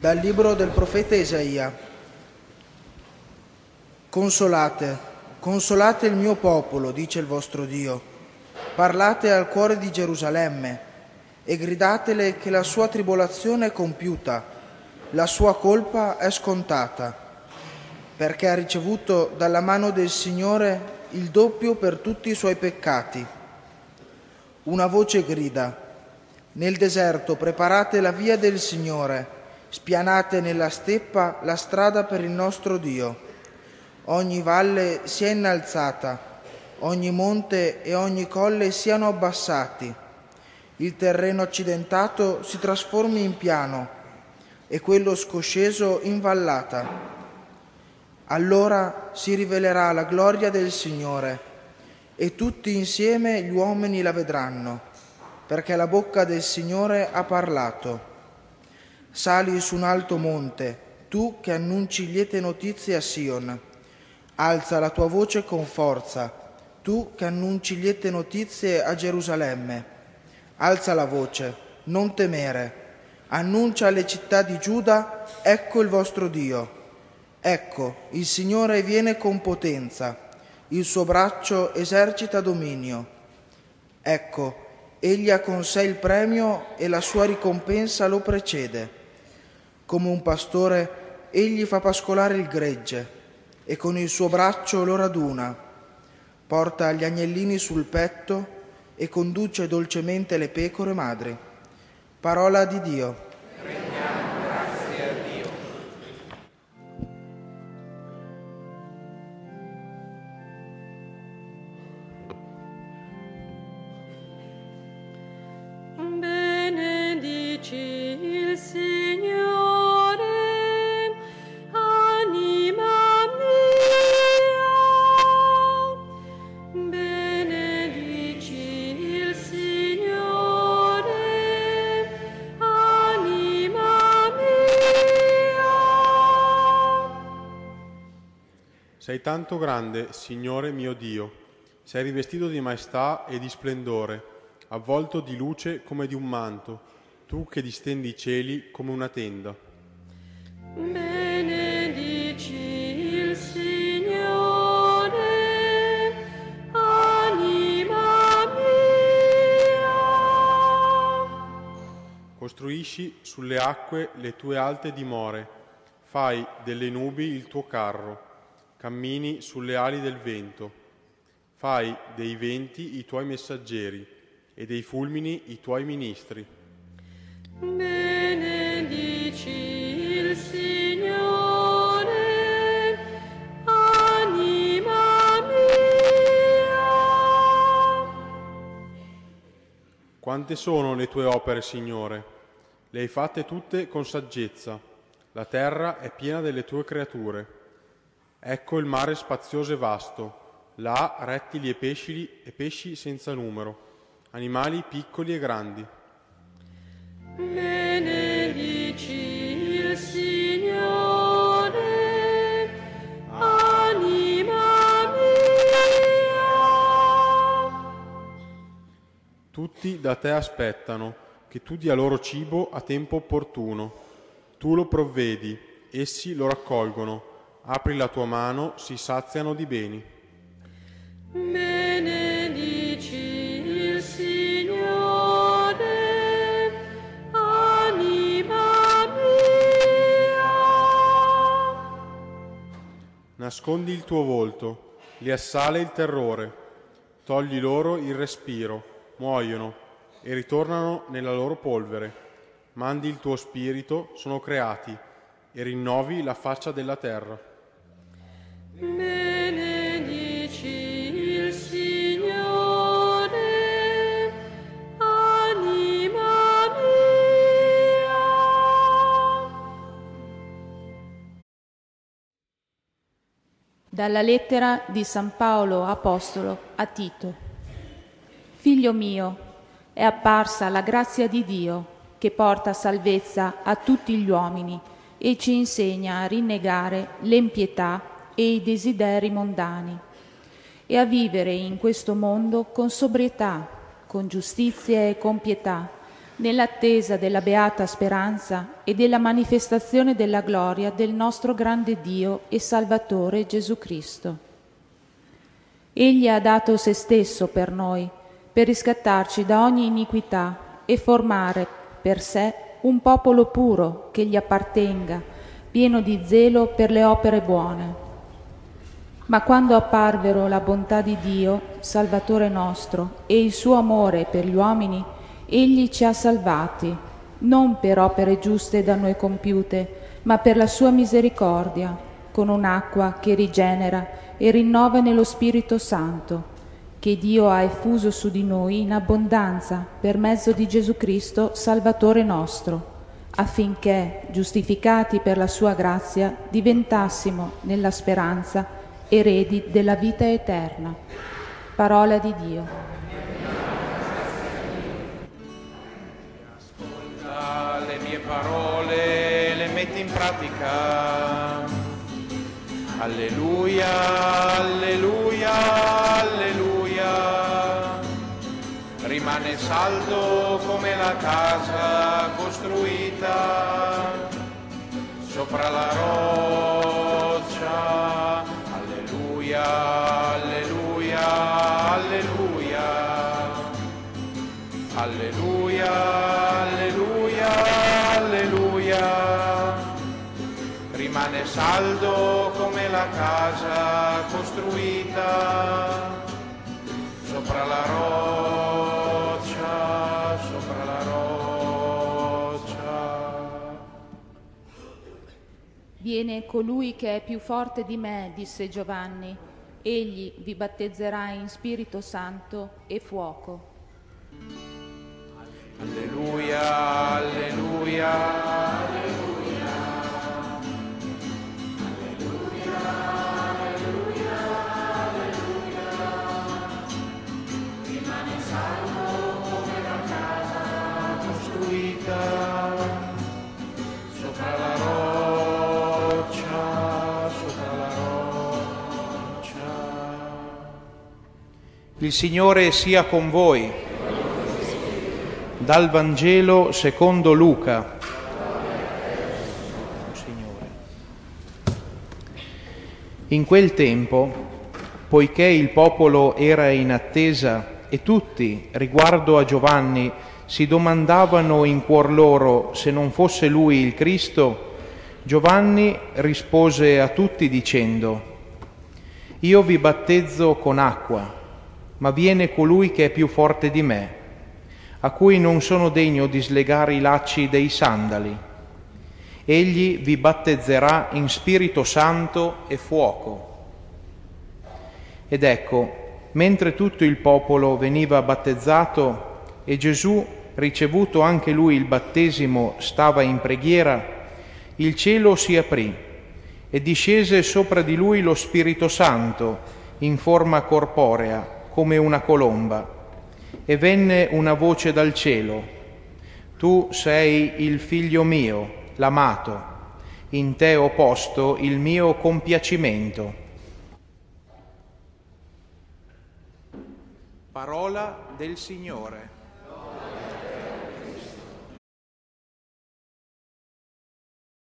Dal libro del profeta Isaia. Consolate, consolate il mio popolo, dice il vostro Dio. Parlate al cuore di Gerusalemme e gridatele che la sua tribolazione è compiuta, la sua colpa è scontata, perché ha ricevuto dalla mano del Signore il doppio per tutti i suoi peccati. Una voce grida: nel deserto preparate la via del Signore, spianate nella steppa la strada per il nostro Dio. Ogni valle sia innalzata, ogni monte e ogni colle siano abbassati, il terreno accidentato si trasformi in piano e quello scosceso in vallata. Allora si rivelerà la gloria del Signore e tutti insieme gli uomini la vedranno, perché la bocca del Signore ha parlato. Sali su un alto monte, tu che annunci liete notizie a Sion. Alza la tua voce con forza, tu che annunci liete notizie a Gerusalemme. Alza la voce, non temere. Annuncia alle città di Giuda: ecco il vostro Dio. Ecco, il Signore viene con potenza, il suo braccio esercita dominio. Ecco, egli ha con sé il premio e la sua ricompensa lo precede. Come un pastore, egli fa pascolare il gregge e con il suo braccio lo raduna. Porta gli agnellini sul petto e conduce dolcemente le pecore madri. Parola di Dio. Rendiamo grazie a Dio. Benedici il Signore, anima mia. Benedici il Signore, anima mia. Sei tanto grande, Signore mio Dio, sei rivestito di maestà e di splendore, avvolto di luce come di un manto, tu che distendi i cieli come una tenda. Benedici il Signore, anima mia. Costruisci sulle acque le tue alte dimore, fai delle nubi il tuo carro, cammini sulle ali del vento, fai dei venti i tuoi messaggeri e dei fulmini i tuoi ministri. Benedici il Signore, anima mia. Quante sono le tue opere, Signore? Le hai fatte tutte con saggezza. La terra è piena delle tue creature. Ecco il mare spazioso e vasto, là rettili e pesci senza numero, animali piccoli e grandi. Benedici il Signore, anima mia. Tutti da te aspettano che tu dia loro cibo a tempo opportuno. Tu lo provvedi, essi lo raccolgono. Apri la tua mano, si saziano di beni. Benedici il Signore, anima mia. Nascondi il tuo volto, li assale il terrore. Togli loro il respiro, muoiono e ritornano nella loro polvere. Mandi il tuo spirito, sono creati, e rinnovi la faccia della terra. Benedici il Signore, anima mia. Dalla lettera di San Paolo Apostolo a Tito. Figlio mio, è apparsa la grazia di Dio che porta salvezza a tutti gli uomini e ci insegna a rinnegare l'empietà e i desideri mondani e a vivere in questo mondo con sobrietà, con giustizia e con pietà, nell'attesa della beata speranza e della manifestazione della gloria del nostro grande Dio e Salvatore Gesù Cristo. Egli ha dato se stesso per noi, per riscattarci da ogni iniquità e formare per sé un popolo puro che gli appartenga, pieno di zelo per le opere buone. Ma quando apparvero la bontà di Dio, Salvatore nostro, e il suo amore per gli uomini, egli ci ha salvati, non per opere giuste da noi compiute, ma per la sua misericordia, con un'acqua che rigenera e rinnova nello Spirito Santo, che Dio ha effuso su di noi in abbondanza per mezzo di Gesù Cristo, Salvatore nostro, affinché, giustificati per la sua grazia, diventassimo, nella speranza, eredi della vita eterna. Parola di Dio. Ascolta le mie parole, le metti in pratica. Alleluia, alleluia, alleluia. Rimane saldo come la casa costruita sopra la roccia. Alleluia, alleluia, alleluia. Alleluia, alleluia, alleluia. Rimane saldo come la casa costruita sopra la roccia, sopra la roccia. Viene colui che è più forte di me, disse Giovanni. Egli vi battezzerà in Spirito Santo e fuoco. Alleluia, alleluia, alleluia. Sopra la roccia, sopra la roccia. Il Signore sia con voi. Dal Vangelo secondo Luca. Signore. In quel tempo, poiché il popolo era in attesa e tutti, riguardo a Giovanni, si domandavano in cuor loro se non fosse lui il Cristo, Giovanni rispose a tutti dicendo: Io vi battezzo con acqua, ma viene colui che è più forte di me, a cui non sono degno di slegare i lacci dei sandali. Egli vi battezzerà in Spirito Santo e fuoco. Ed ecco, mentre tutto il popolo veniva battezzato e Gesù, ricevuto anche lui il battesimo, stava in preghiera, il cielo si aprì e discese sopra di lui lo Spirito Santo in forma corporea, come una colomba. E venne una voce dal cielo: Tu sei il Figlio mio, l'amato, in te ho posto il mio compiacimento. Parola del Signore.